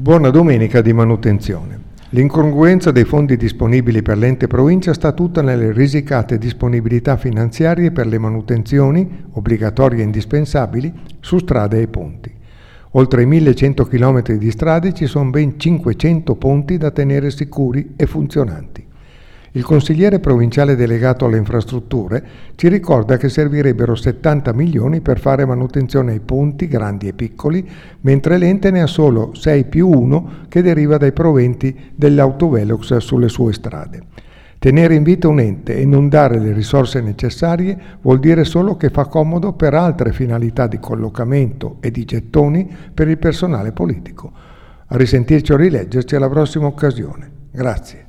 Buona domenica di manutenzione. L'incongruenza dei fondi disponibili per l'ente provincia sta tutta nelle risicate disponibilità finanziarie per le manutenzioni, obbligatorie e indispensabili, su strade e ponti. Oltre i 1100 km di strade ci sono ben 500 ponti da tenere sicuri e funzionanti. Il consigliere provinciale delegato alle infrastrutture ci ricorda che servirebbero 70 milioni per fare manutenzione ai ponti grandi e piccoli, mentre l'ente ne ha solo 6+1 che deriva dai proventi dell'autovelox sulle sue strade. Tenere in vita un ente e non dare le risorse necessarie vuol dire solo che fa comodo per altre finalità di collocamento e di gettoni per il personale politico. A risentirci o rileggerci alla prossima occasione. Grazie.